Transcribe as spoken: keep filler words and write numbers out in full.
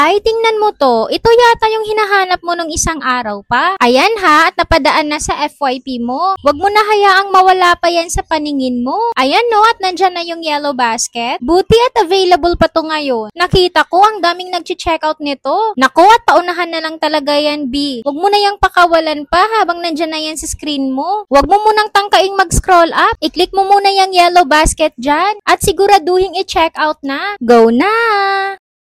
Ay, tingnan mo to. Ito yata yung hinahanap mo nung isang araw pa. Ayan ha, at napadaan na sa F Y P mo. Huwag mo na hayaang mawala pa yan sa paningin mo. Ayan no, at nandyan na yung yellow basket. Buti at available pa to ngayon. Nakita ko, ang daming nag-checkout nito. Nako, at paunahan na lang talaga yan, B. Huwag mo na yung pakawalan pa habang nandyan na yan sa screen mo. Huwag mo munang tangkaing mag-scroll up. I-click mo muna yung yellow basket dyan at siguraduhin i-checkout na. Go na!